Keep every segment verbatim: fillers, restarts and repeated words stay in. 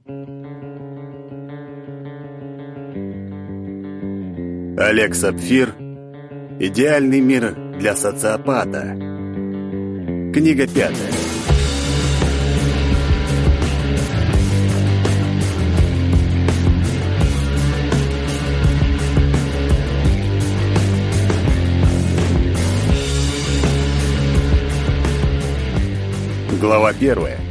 Олег Сапфир. Идеальный мир для социопата. Книга пятая. Глава первая.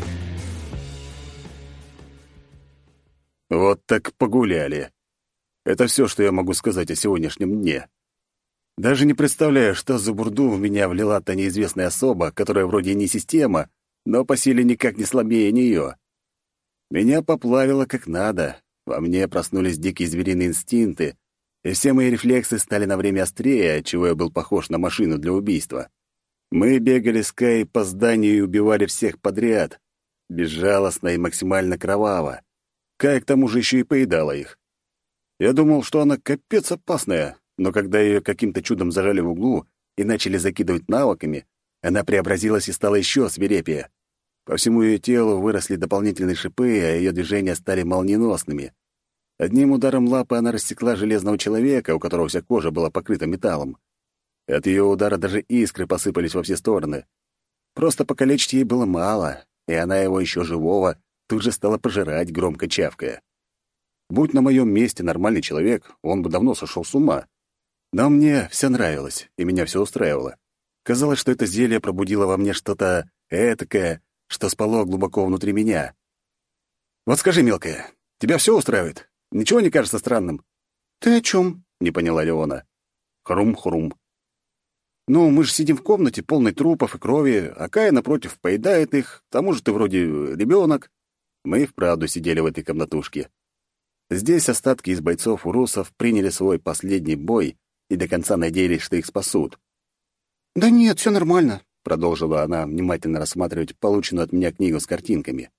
Вот так погуляли. Это все, что я могу сказать о сегодняшнем дне. Даже не представляю, что за бурду в меня влила та неизвестная особа, которая вроде и не система, но по силе никак не слабее нее. Меня поплавило как надо, во мне проснулись дикие звериные инстинкты, и все мои рефлексы стали на время острее, отчего я был похож на машину для убийства. Мы бегали с Кай по зданию и убивали всех подряд, безжалостно и максимально кроваво. Кай к тому же еще и поедала их. Я думал, что она капец опасная, но когда ее каким-то чудом зажали в углу и начали закидывать навыками, она преобразилась и стала еще свирепее. По всему ее телу выросли дополнительные шипы, а ее движения стали молниеносными. Одним ударом лапы она рассекла железного человека, у которого вся кожа была покрыта металлом. От ее удара даже искры посыпались во все стороны. Просто покалечить ей было мало, и она его еще живого тут же стала пожирать, громко чавкая. Будь на моем месте нормальный человек, он бы давно сошел с ума. Но мне все нравилось, и меня все устраивало. Казалось, что это зелье пробудило во мне что-то этакое, что спало глубоко внутри меня. «Вот скажи, мелкая, тебя все устраивает? Ничего не кажется странным?» «Ты о чем?» — не поняла Леона. Хрум-хрум. «Ну, мы же сидим в комнате, полной трупов и крови, а Кая, напротив, поедает их, к тому же ты вроде ребенок». Мы и вправду сидели в этой комнатушке. Здесь остатки из бойцов урусов приняли свой последний бой и до конца надеялись, что их спасут. «Да нет, все нормально», — продолжила она внимательно рассматривать полученную от меня книгу с картинками.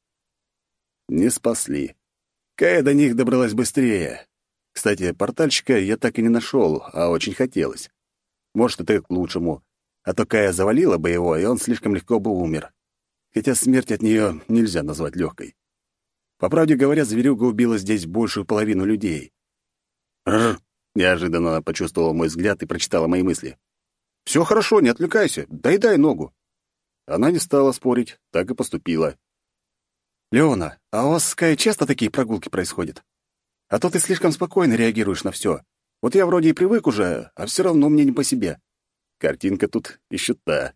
Не спасли. Кая до них добралась быстрее. Кстати, портальщика я так и не нашел, а очень хотелось. Может, это и к лучшему. А то Кая завалила бы его, и он слишком легко бы умер. Хотя смерть от нее нельзя назвать легкой. По правде говоря, зверюга убила здесь большую половину людей. «Рр!» — неожиданно она почувствовала мой взгляд и прочитала мои мысли. «Все хорошо, не отвлекайся, дай-дай ногу». Она не стала спорить, так и поступила. «Леона, а у вас с Кай часто такие прогулки происходят? А то ты слишком спокойно реагируешь на все. Вот я вроде и привык уже, а все равно мне не по себе». Картинка тут еще та.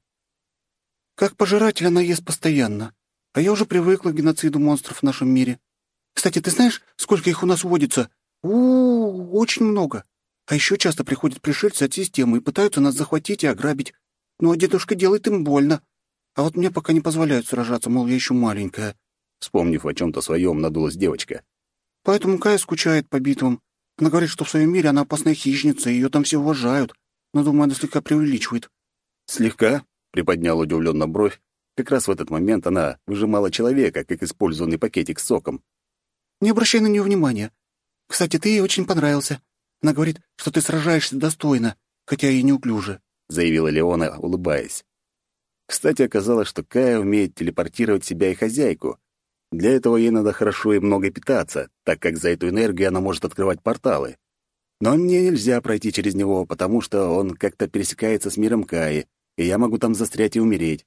«Как пожиратель она ест постоянно, а я уже привыкла к геноциду монстров в нашем мире. Кстати, ты знаешь, сколько их у нас водится? У-у-у, очень много. А еще часто приходят пришельцы от системы и пытаются нас захватить и ограбить. Ну, а дедушка делает им больно. А вот мне пока не позволяют сражаться, мол, я еще маленькая». Вспомнив о чем-то своем, надулась девочка. «Поэтому Кая скучает по битвам. Она говорит, что в своем мире она опасная хищница, и ее там все уважают. Но, думаю, она слегка преувеличивает». «Слегка?» — приподнял удивленно бровь. Как раз в этот момент она выжимала человека, как использованный пакетик с соком. «Не обращай на нее внимания. Кстати, ты ей очень понравился. Она говорит, что ты сражаешься достойно, хотя и неуклюже», — заявила Леона, улыбаясь. Кстати, оказалось, что Кая умеет телепортировать себя и хозяйку. Для этого ей надо хорошо и много питаться, так как за эту энергию она может открывать порталы. Но мне нельзя пройти через него, потому что он как-то пересекается с миром Каи, и я могу там застрять и умереть.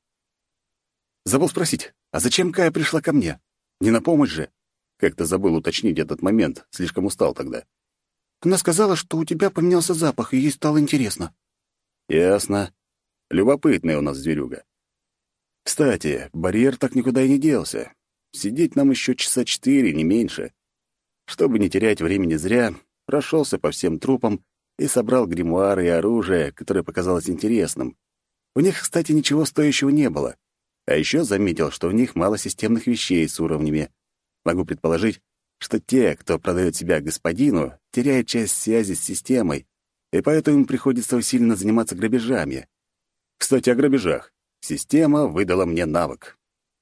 Забыл спросить, а зачем Кая пришла ко мне? Не на помощь же? Как-то забыл уточнить этот момент, слишком устал тогда. «Она сказала, что у тебя поменялся запах, и ей стало интересно». «Ясно. Любопытная у нас зверюга. Кстати, барьер так никуда и не делся. Сидеть нам еще часа четыре, не меньше. Чтобы не терять времени зря, прошелся по всем трупам и собрал гримуары и оружие, которое показалось интересным. В них, кстати, ничего стоящего не было. А еще заметил, что в них мало системных вещей с уровнями. Могу предположить, что те, кто продает себя господину, теряют часть связи с системой, и поэтому им приходится усиленно заниматься грабежами. Кстати, о грабежах. Система выдала мне навык.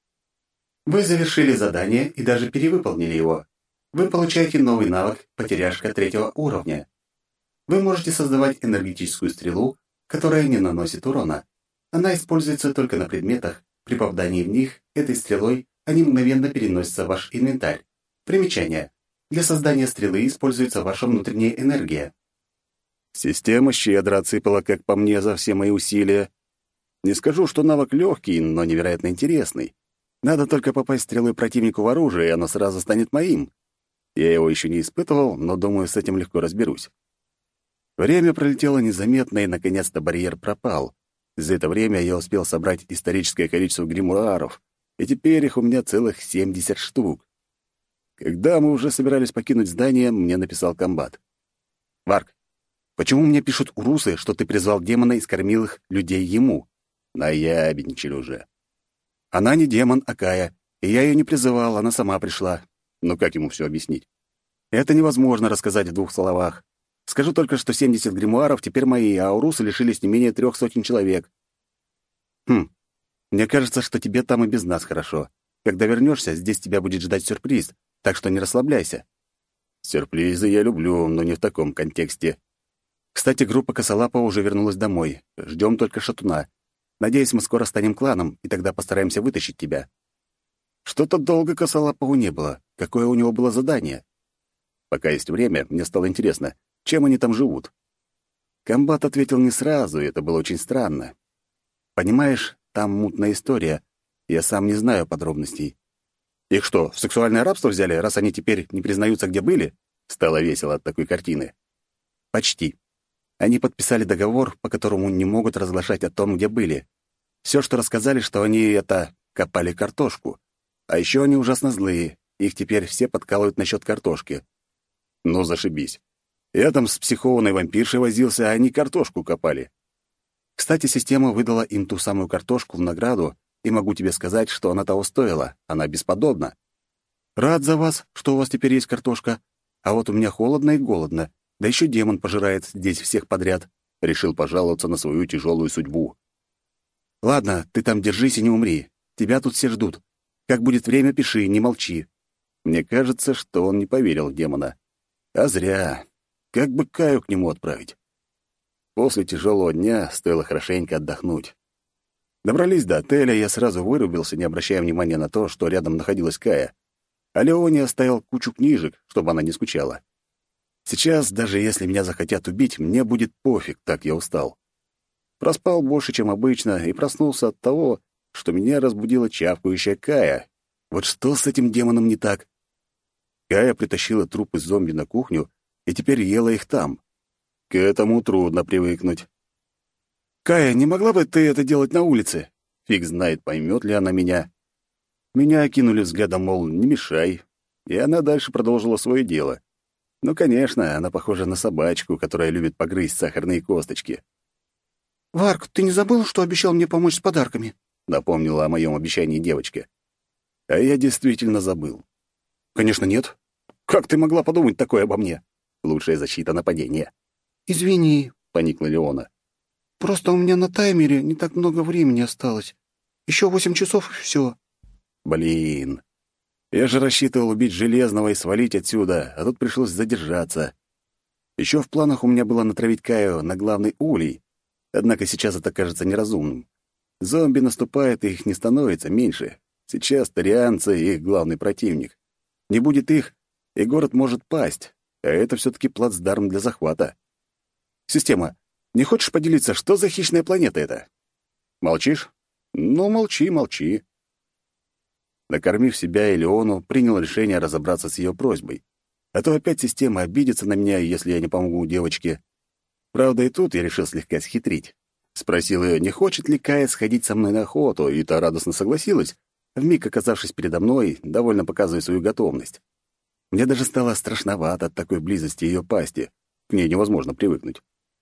Вы завершили задание и даже перевыполнили его. Вы получаете новый навык «Потеряшка третьего уровня». Вы можете создавать энергетическую стрелу, которая не наносит урона. Она используется только на предметах. При попадании в них этой стрелой они мгновенно переносятся в ваш инвентарь. Примечание. Для создания стрелы используется ваша внутренняя энергия. Система щедро отсыпала, как по мне, за все мои усилия. Не скажу, что навык легкий, но невероятно интересный. Надо только попасть стрелой противнику в оружие, и оно сразу станет моим. Я его еще не испытывал, но, думаю, с этим легко разберусь. Время пролетело незаметно, и, наконец-то, барьер пропал. За это время я успел собрать историческое количество гримуаров, и теперь их у меня целых семьдесят штук. Когда мы уже собирались покинуть здание, мне написал комбат. «Варк, почему мне пишут урусы, что ты призвал демона и скормил их людей ему?» Наябедничали уже. «Она не демон, а Кая, и я ее не призывал, она сама пришла». Ну как ему все объяснить? Это невозможно рассказать в двух словах. Скажу только, что семьдесят гримуаров теперь мои, а урусы лишились не менее трех сотен человек. Хм, мне кажется, что тебе там и без нас хорошо. Когда вернешься, здесь тебя будет ждать сюрприз, так что не расслабляйся. Сюрпризы я люблю, но не в таком контексте. Кстати, группа Косолапова уже вернулась домой. Ждем только Шатуна. Надеюсь, мы скоро станем кланом, и тогда постараемся вытащить тебя. Что-то долго Косолапову не было. Какое у него было задание? Пока есть время, мне стало интересно, чем они там живут. Комбат ответил не сразу, и это было очень странно. Понимаешь, там мутная история. Я сам не знаю подробностей. Их что, в сексуальное рабство взяли, раз они теперь не признаются, где были? Стало весело от такой картины. Почти. Они подписали договор, по которому не могут разглашать о том, где были. Все, что рассказали, что они это копали картошку. А еще они ужасно злые. Их теперь все подкалывают насчет картошки. Ну, зашибись. Я там с психованной вампиршей возился, а они картошку копали. Кстати, система выдала им ту самую картошку в награду, и могу тебе сказать, что она того стоила. Она бесподобна. Рад за вас, что у вас теперь есть картошка. А вот у меня холодно и голодно. Да еще демон пожирает здесь всех подряд. Решил пожаловаться на свою тяжелую судьбу. Ладно, ты там держись и не умри. Тебя тут все ждут. Как будет время, пиши, не молчи. Мне кажется, что он не поверил в демона. А зря. Как бы Каю к нему отправить? После тяжелого дня стоило хорошенько отдохнуть. Добрались до отеля, я сразу вырубился, не обращая внимания на то, что рядом находилась Кая. А Леоне оставил кучу книжек, чтобы она не скучала. Сейчас, даже если меня захотят убить, мне будет пофиг, так я устал. Проспал больше, чем обычно, и проснулся от того, что меня разбудила чавкающая Кая. Вот что с этим демоном не так? Кая притащила трупы зомби на кухню и теперь ела их там. К этому трудно привыкнуть. «Кая, не могла бы ты это делать на улице?» Фиг знает, поймет ли она меня. Меня окинули взглядом, мол, не мешай. И она дальше продолжила свое дело. Ну, конечно, она похожа на собачку, которая любит погрызть сахарные косточки. «Варк, ты не забыл, что обещал мне помочь с подарками?» — напомнила о моем обещании девочка. А я действительно забыл. «Конечно, нет. Как ты могла подумать такое обо мне? Лучшая защита нападения». «Извини», — поникла Леона. «Просто у меня на таймере не так много времени осталось. Еще восемь часов, и все». Блин. Я же рассчитывал убить Железного и свалить отсюда, а тут пришлось задержаться. Еще в планах у меня было натравить Каю на главный улей, однако сейчас это кажется неразумным. Зомби наступают, и их не становится меньше. Сейчас тарианцы — их главный противник. Не будет их, и город может пасть, а это все-таки плацдарм для захвата. Система, не хочешь поделиться, что за хищная планета это? Молчишь? Ну, молчи, молчи. Накормив себя и Леону, принял решение разобраться с ее просьбой. А то опять система обидится на меня, если я не помогу девочке. Правда, и тут я решил слегка схитрить. Спросил ее, не хочет ли Кая сходить со мной на охоту, и та радостно согласилась, вмиг оказавшись передо мной, довольно показывая свою готовность. Мне даже стало страшновато от такой близости ее пасти. К ней невозможно привыкнуть.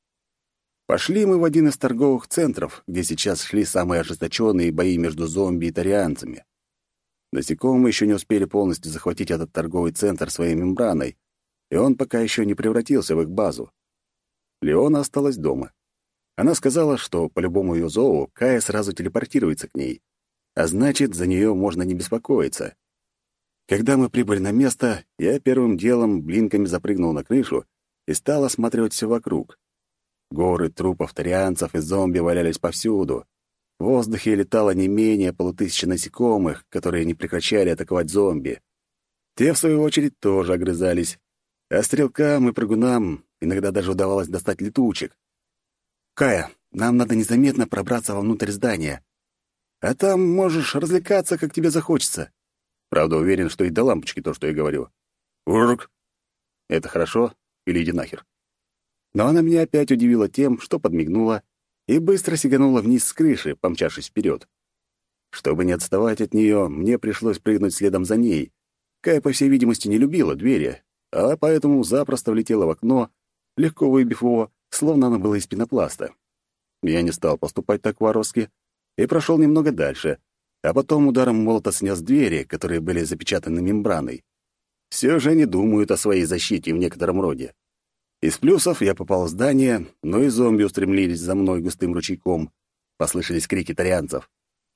Пошли мы в один из торговых центров, где сейчас шли самые ожесточенные бои между зомби и тарианцами. Насекомые еще не успели полностью захватить этот торговый центр своей мембраной, и он пока еще не превратился в их базу. Леона осталась дома. Она сказала, что по любому ее зову Кая сразу телепортируется к ней, а значит, за нее можно не беспокоиться. Когда мы прибыли на место, я первым делом блинками запрыгнул на крышу и стал осматривать все вокруг. Горы трупов тарианцев и зомби валялись повсюду. В воздухе летало не менее полутысячи насекомых, которые не прекращали атаковать зомби. Те, в свою очередь, тоже огрызались. А стрелкам и прыгунам иногда даже удавалось достать летучек. «Кая, нам надо незаметно пробраться вовнутрь здания. А там можешь развлекаться, как тебе захочется». Правда, уверен, что и до лампочки то, что я говорю. «Урк!» Это хорошо? Или иди нахер? Но она меня опять удивила тем, что подмигнула и быстро сиганула вниз с крыши, помчавшись вперед. Чтобы не отставать от нее, мне пришлось прыгнуть следом за ней. Кая, по всей видимости, не любила двери, а поэтому запросто влетела в окно, легко выбив его, словно оно было из пенопласта. Я не стал поступать так варварски и прошел немного дальше, а потом ударом молота снес двери, которые были запечатаны мембраной. Все же они думают о своей защите в некотором роде. Из плюсов я попал в здание, но и зомби устремились за мной густым ручейком. Послышались крики тарианцев.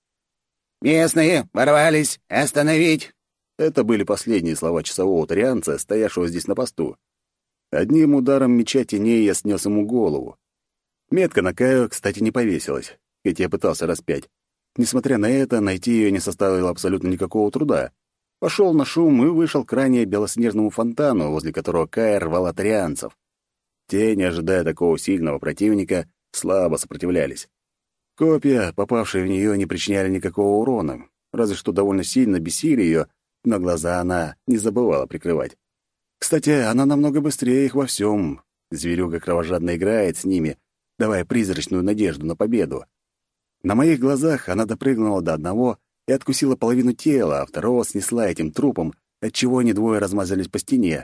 «Местные! Ворвались! Остановить!» Это были последние слова часового тарианца, стоявшего здесь на посту. Одним ударом меча теней я снес ему голову. Метка на Каю, кстати, не повесилась, хоть я пытался распять. Несмотря на это, найти ее не составило абсолютно никакого труда. Пошел на шум и вышел к ранее белоснежному фонтану, возле которого Кая рвала тарианцев. Те, не ожидая такого сильного противника, слабо сопротивлялись. Копья, попавшие в нее, не причиняли никакого урона, разве что довольно сильно бесили ее, но глаза она не забывала прикрывать. Кстати, она намного быстрее их во всем. Зверюга кровожадно играет с ними, давая призрачную надежду на победу. На моих глазах она допрыгнула до одного и откусила половину тела, а второго снесла этим трупом, отчего они двое размазались по стене.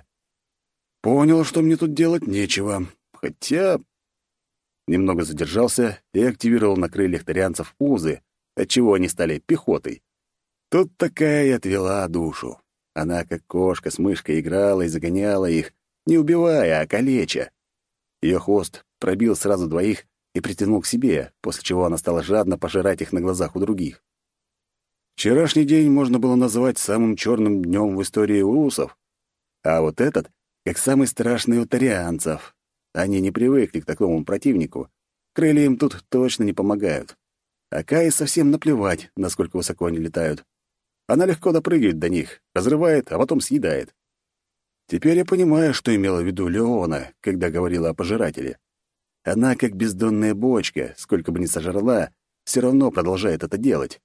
Понял, что мне тут делать нечего, хотя... Немного задержался и активировал на крыльях тарианцев узы, отчего они стали пехотой. Тут такая и отвела душу. Она, как кошка с мышкой, играла и загоняла их, не убивая, а калеча. Ее хвост пробил сразу двоих и притянул к себе, после чего она стала жадно пожирать их на глазах у других. Вчерашний день можно было назвать самым черным днем в истории урусов, а вот этот — как самый страшный у тарианцев. Они не привыкли к такому противнику. Крылья им тут точно не помогают. А Кае совсем наплевать, насколько высоко они летают. Она легко допрыгивает до них, разрывает, а потом съедает. Теперь я понимаю, что имела в виду Леона, когда говорила о пожирателе. Она, как бездонная бочка, сколько бы ни сожрала, все равно продолжает это делать.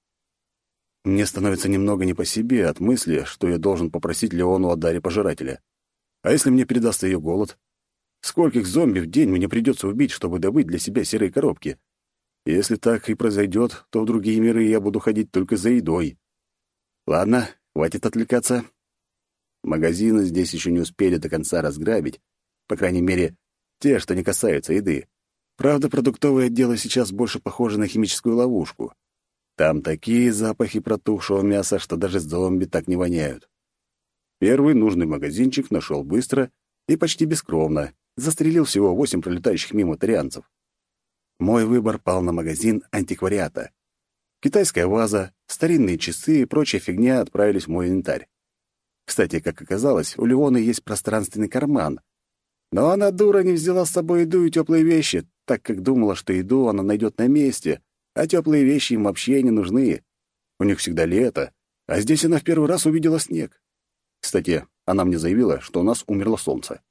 Мне становится немного не по себе от мысли, что я должен попросить Леону о даре пожирателя. А если мне передастся ее голод? Скольких зомби в день мне придется убить, чтобы добыть для себя серые коробки? Если так и произойдет, то в другие миры я буду ходить только за едой. Ладно, хватит отвлекаться. Магазины здесь еще не успели до конца разграбить, по крайней мере, те, что не касаются еды. Правда, продуктовые отделы сейчас больше похожи на химическую ловушку. Там такие запахи протухшего мяса, что даже зомби так не воняют. Первый нужный магазинчик нашел быстро и почти бескровно, застрелил всего восемь пролетающих мимо тарианцев. Мой выбор пал на магазин антиквариата. Китайская ваза, старинные часы и прочая фигня отправились в мой инвентарь. Кстати, как оказалось, у Леоны есть пространственный карман. Но она, дура, не взяла с собой еду и теплые вещи, так как думала, что еду она найдет на месте, а теплые вещи им вообще не нужны. У них всегда лето, а здесь она в первый раз увидела снег. Кстати, она мне заявила, что у нас умерло солнце.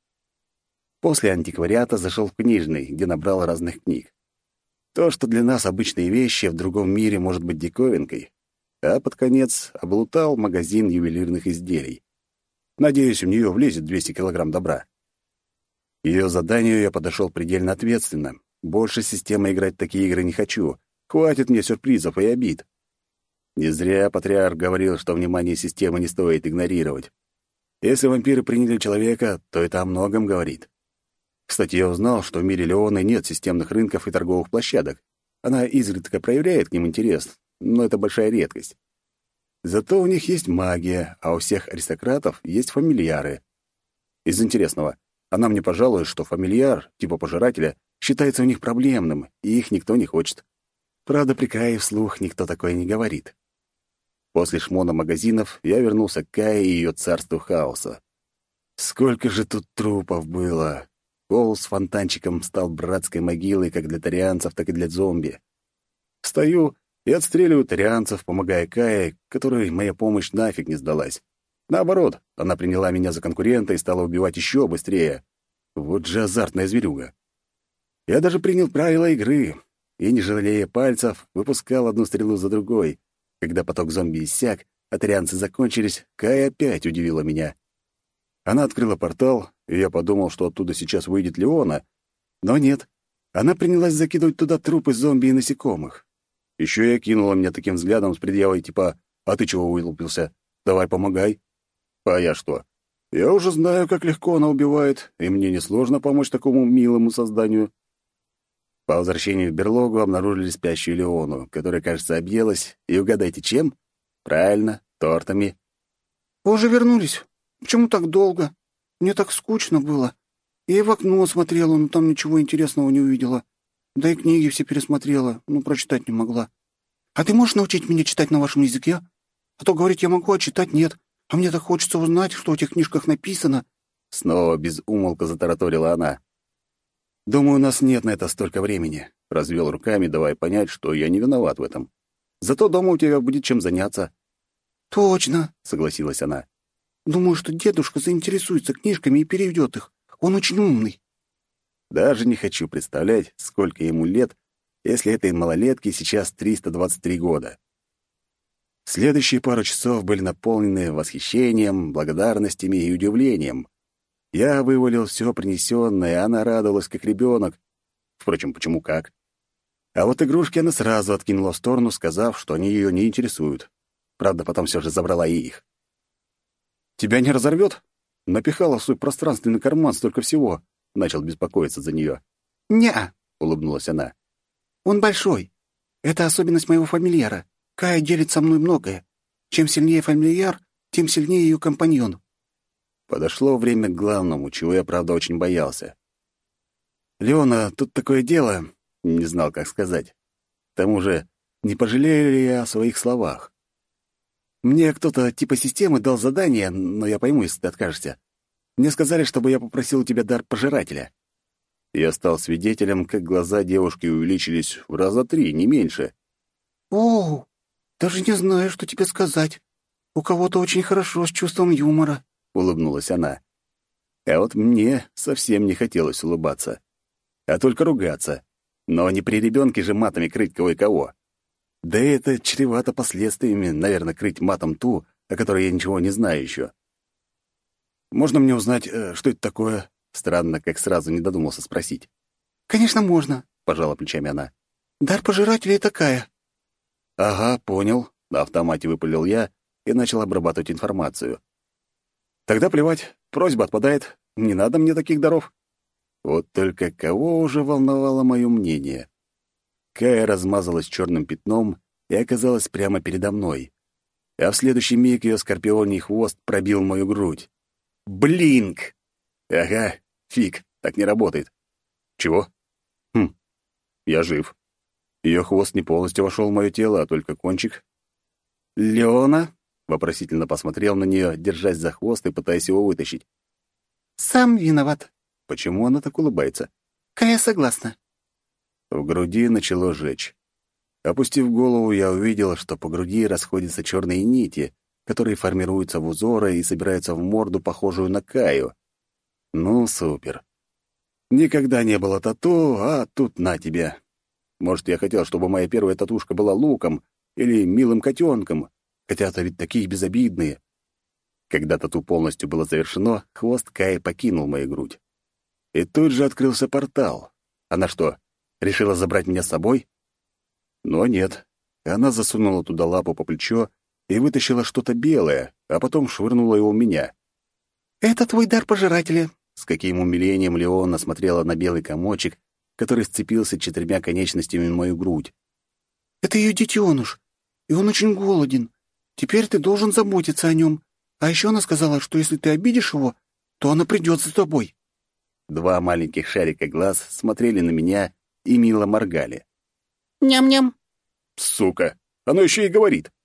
После антиквариата зашел в книжный, где набрал разных книг. То, что для нас обычные вещи, в другом мире может быть диковинкой. А под конец облутал магазин ювелирных изделий. Надеюсь, в нее влезет двести килограмм добра. К ее заданию я подошел предельно ответственно. Больше системой играть в такие игры не хочу. Хватит мне сюрпризов и обид. Не зря патриарх говорил, что внимание системы не стоит игнорировать. Если вампиры приняли человека, то это о многом говорит. Кстати, я узнал, что в мире Леоны нет системных рынков и торговых площадок. Она изредка проявляет к ним интерес, но это большая редкость. Зато у них есть магия, а у всех аристократов есть фамильяры. Из интересного, она мне пожалует, что фамильяр, типа пожирателя, считается у них проблемным, и их никто не хочет. Правда, при Кае вслух никто такое не говорит. После шмона магазинов я вернулся к Кае и ее царству хаоса. Сколько же тут трупов было! Пол с фонтанчиком стал братской могилой как для тарианцев, так и для зомби. Стою и отстреливаю тарианцев, помогая Кае, которой моя помощь нафиг не сдалась. Наоборот, она приняла меня за конкурента и стала убивать еще быстрее. Вот же азартная зверюга. Я даже принял правила игры и, не жалея пальцев, выпускал одну стрелу за другой. Когда поток зомби иссяк, а тарианцы закончились, Кая опять удивила меня. Она открыла портал, и я подумал, что оттуда сейчас выйдет Леона, но нет. Она принялась закидывать туда трупы зомби и насекомых. Еще и окинула меня таким взглядом с предъявой типа «А ты чего вылупился? Давай помогай». А я что? Я уже знаю, как легко она убивает, и мне несложно помочь такому милому созданию. По возвращении в берлогу обнаружили спящую Леону, которая, кажется, объелась, и угадайте, чем? Правильно, тортами. «Вы уже вернулись? Почему так долго? Мне так скучно было. Я и в окно смотрела, но там ничего интересного не увидела. Да и книги все пересмотрела, но прочитать не могла. А ты можешь научить меня читать на вашем языке? А то говорить я могу, а читать нет. А мне так хочется узнать, что в этих книжках написано». Снова без умолка затараторила она. «Думаю, у нас нет на это столько времени», — развел руками, давая понять, что я не виноват в этом. «Зато дома у тебя будет чем заняться». «Точно», — согласилась она. «Думаю, что дедушка заинтересуется книжками и переведет их. Он очень умный». Даже не хочу представлять, сколько ему лет, если этой малолетке сейчас триста двадцать три года. Следующие пару часов были наполнены восхищением, благодарностями и удивлением. Я вывалил все принесенное, и она радовалась, как ребенок. Впрочем, почему как? А вот игрушки она сразу откинула в сторону, сказав, что они ее не интересуют. Правда, потом все же забрала и их. «Тебя не разорвет?» Напихала в свой пространственный карман столько всего. Начал беспокоиться за нее. «Не-а», — улыбнулась она. «Он большой. Это особенность моего фамильяра. Кая делит со мной многое. Чем сильнее фамильяр, тем сильнее ее компаньон». Подошло время к главному, чего я, правда, очень боялся. «Леона, тут такое дело...» — не знал, как сказать. К тому же, не пожалею ли я о своих словах? Мне кто-то типа системы дал задание, но я пойму, если ты откажешься. Мне сказали, чтобы я попросил у тебя дар пожирателя. Я стал свидетелем, как глаза девушки увеличились в раза три, не меньше. «О, даже не знаю, что тебе сказать. У кого-то очень хорошо с чувством юмора», — улыбнулась она. А вот мне совсем не хотелось улыбаться, а только ругаться. Но не при ребенке же матами крыть кого и кого. Да и это чревато последствиями, наверное, крыть матом ту, о которой я ничего не знаю еще. «Можно мне узнать, что это такое?» Странно, как сразу не додумался спросить. «Конечно, можно», — пожала плечами она. «Дар пожирателя такая». «Ага, понял», — на автомате выпалил я и начал обрабатывать информацию. «Тогда плевать, просьба отпадает, не надо мне таких даров». Вот только кого уже волновало мое мнение? Кая размазалась черным пятном и оказалась прямо передо мной. А в следующий миг ее скорпионий хвост пробил мою грудь. Блинк! Ага, фиг, так не работает. Чего? Хм, я жив. Ее хвост не полностью вошел в мое тело, а только кончик. «Леона?» — вопросительно посмотрел на нее, держась за хвост и пытаясь его вытащить. «Сам виноват». Почему она так улыбается? «Кая согласна». В груди начало жечь. Опустив голову, я увидела, что по груди расходятся черные нити, которые формируются в узоры и собираются в морду, похожую на Каю. Ну, супер. Никогда не было тату, а тут на тебе. Может, я хотел, чтобы моя первая татушка была луком или милым котенком, хотя это ведь такие безобидные. Когда тату полностью было завершено, хвост Каи покинул мою грудь. И тут же открылся портал. Она что, решила забрать меня с собой? Но нет. Она засунула туда лапу по плечо и вытащила что-то белое, а потом швырнула его в меня. «Это твой дар пожирателя». С каким умилением Леона смотрела на белый комочек, который сцепился четырьмя конечностями в мою грудь. «Это ее детеныш, и он очень голоден. Теперь ты должен заботиться о нем. А еще она сказала, что если ты обидишь его, то она придет за тобой». Два маленьких шарика глаз смотрели на меня и мило моргали. «Ням-ням». «Сука! Оно еще и говорит!»